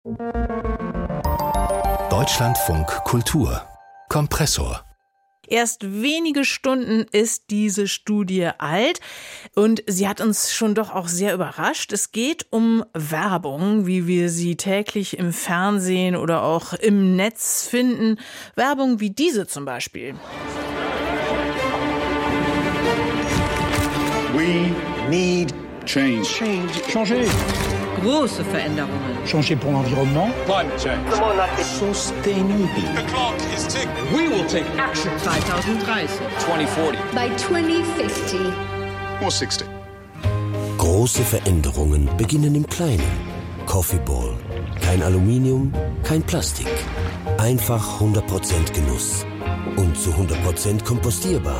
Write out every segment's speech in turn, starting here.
Deutschlandfunk Kultur Kompressor. Erst wenige Stunden ist diese Studie alt und sie hat uns schon doch auch sehr überrascht. Es geht um Werbung, wie wir sie täglich im Fernsehen oder auch im Netz finden. Werbung wie diese zum Beispiel. We need change. Changer. Große Veränderungen. Changer pour l'environnement. Climate change. Sustainable. The clock is ticking. We will take action. 2030. 2040. By 2050. Or 60. Große Veränderungen beginnen im Kleinen. Coffee Ball. Kein Aluminium, kein Plastik. Einfach 100% Genuss. Und zu 100% kompostierbar.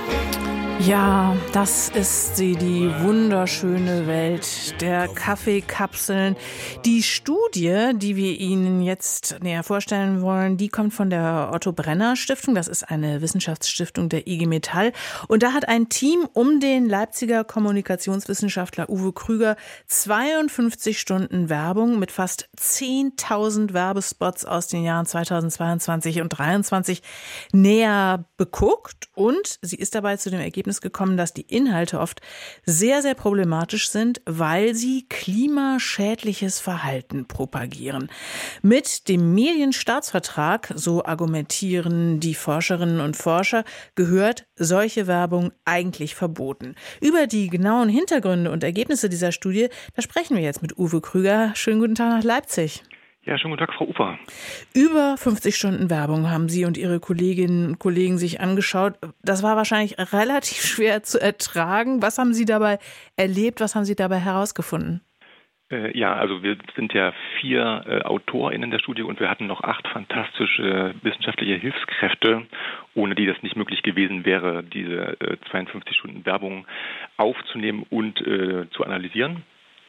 Ja, das ist sie, die wunderschöne Welt der Kaffeekapseln. Die Studie, die wir Ihnen jetzt näher vorstellen wollen, die kommt von der Otto-Brenner-Stiftung. Das ist eine Wissenschaftsstiftung der IG Metall. Und da hat ein Team um den Leipziger Kommunikationswissenschaftler Uwe Krüger 52 Stunden Werbung mit fast 10.000 Werbespots aus den Jahren 2022 und 2023 näher beguckt. Und sie ist dabei zu dem Ergebnis gekommen, dass die Inhalte oft sehr, sehr problematisch sind, weil sie klimaschädliches Verhalten propagieren. Mit dem Medienstaatsvertrag, so argumentieren die Forscherinnen und Forscher, gehört solche Werbung eigentlich verboten. Über die genauen Hintergründe und Ergebnisse dieser Studie, da sprechen wir jetzt mit Uwe Krüger. Schönen guten Tag nach Leipzig. Ja, schönen guten Tag, Frau Ufer. Über 50 Stunden Werbung haben Sie und Ihre Kolleginnen und Kollegen sich angeschaut. Das war wahrscheinlich relativ schwer zu ertragen. Was haben Sie dabei erlebt? Was haben Sie dabei herausgefunden? Ja, also wir sind ja 4 AutorInnen der Studie und wir hatten noch 8 fantastische wissenschaftliche Hilfskräfte, ohne die das nicht möglich gewesen wäre, diese 52 Stunden Werbung aufzunehmen und zu analysieren.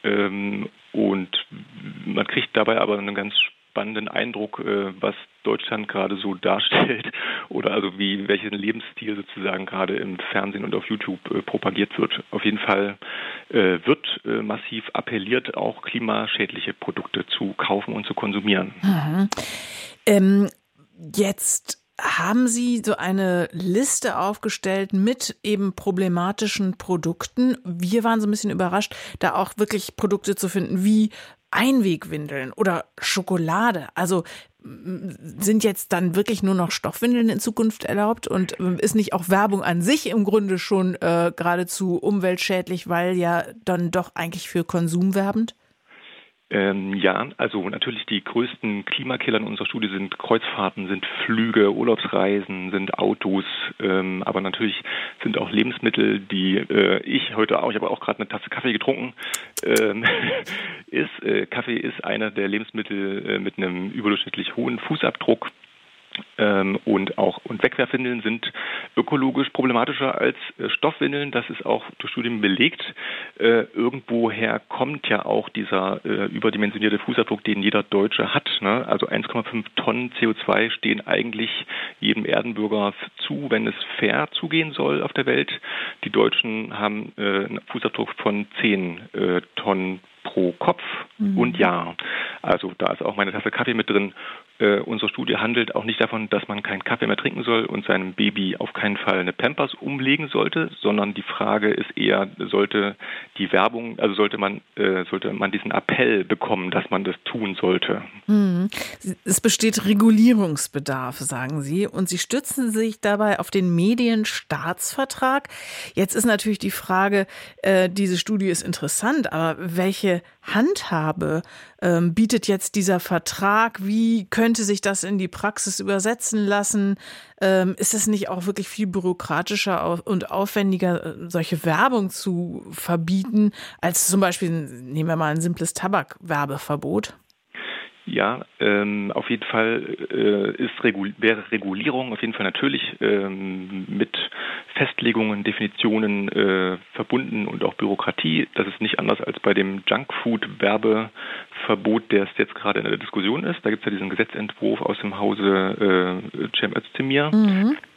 Und man kriegt dabei aber einen ganz spannenden Eindruck, was Deutschland gerade so darstellt oder also welchen Lebensstil sozusagen gerade im Fernsehen und auf YouTube propagiert wird. Auf jeden Fall wird massiv appelliert, auch klimaschädliche Produkte zu kaufen und zu konsumieren. Jetzt haben Sie so eine Liste aufgestellt mit eben problematischen Produkten. Wir waren so ein bisschen überrascht, da auch wirklich Produkte zu finden wie Einwegwindeln oder Schokolade. Also sind jetzt dann wirklich nur noch Stoffwindeln in Zukunft erlaubt und ist nicht auch Werbung an sich im Grunde schon geradezu umweltschädlich, weil ja dann doch eigentlich für Konsum werbend? Ja, also natürlich die größten Klimakiller in unserer Studie sind Kreuzfahrten, sind Flüge, Urlaubsreisen, sind Autos, aber natürlich sind auch Lebensmittel, die ich heute auch, ich habe auch gerade eine Tasse Kaffee getrunken, Kaffee ist einer der Lebensmittel mit einem überdurchschnittlich hohen Fußabdruck. Und Wegwerfwindeln sind ökologisch problematischer als Stoffwindeln. Das ist auch durch Studien belegt. Irgendwoher kommt ja auch dieser überdimensionierte Fußabdruck, den jeder Deutsche hat. Ne? Also 1,5 Tonnen CO2 stehen eigentlich jedem Erdenbürger zu, wenn es fair zugehen soll auf der Welt. Die Deutschen haben einen Fußabdruck von 10 Tonnen pro Kopf und Jahr. Also da ist auch meine Tasse Kaffee mit drin. Unsere Studie handelt auch nicht davon, dass man keinen Kaffee mehr trinken soll und seinem Baby auf keinen Fall eine Pampers umlegen sollte, sondern die Frage ist eher, sollte man diesen Appell bekommen, dass man das tun sollte. Es besteht Regulierungsbedarf, sagen Sie, und Sie stützen sich dabei auf den Medienstaatsvertrag. Jetzt ist natürlich die Frage, diese Studie ist interessant, aber welche Handhabe bietet jetzt dieser Vertrag? Wie könnte sich das in die Praxis übersetzen lassen? Ist es nicht auch wirklich viel bürokratischer und aufwendiger, solche Werbung zu verbieten, als zum Beispiel, nehmen wir mal ein simples Tabakwerbeverbot? Ja, auf jeden Fall wäre Regulierung auf jeden Fall natürlich mit Festlegungen, Definitionen verbunden und auch Bürokratie. Das ist nicht anders als bei dem Junkfood-Werbeverbot, der jetzt gerade in der Diskussion ist. Da gibt es ja diesen Gesetzentwurf aus dem Hause Cem Özdemir.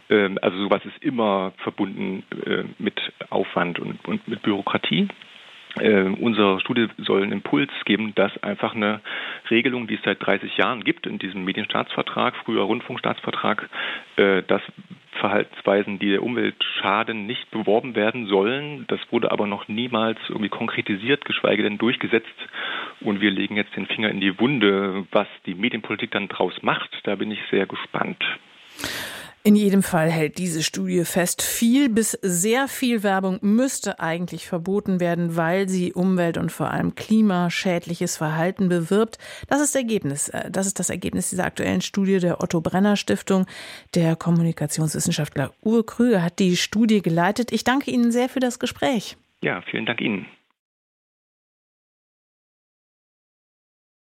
Also sowas ist immer verbunden mit Aufwand und mit Bürokratie. Unsere Studie soll einen Impuls geben, dass einfach eine Regelung, die es seit 30 Jahren gibt in diesem Medienstaatsvertrag, früher Rundfunkstaatsvertrag, dass Verhaltensweisen, die der Umwelt schaden, nicht beworben werden sollen. Das wurde aber noch niemals irgendwie konkretisiert, geschweige denn durchgesetzt. Und wir legen jetzt den Finger in die Wunde, was die Medienpolitik dann draus macht. Da bin ich sehr gespannt. In jedem Fall hält diese Studie fest, viel bis sehr viel Werbung müsste eigentlich verboten werden, weil sie Umwelt- und vor allem klimaschädliches Verhalten bewirbt. Das ist das Ergebnis dieser aktuellen Studie der Otto-Brenner-Stiftung. Der Kommunikationswissenschaftler Uwe Krüger hat die Studie geleitet. Ich danke Ihnen sehr für das Gespräch. Ja, vielen Dank Ihnen.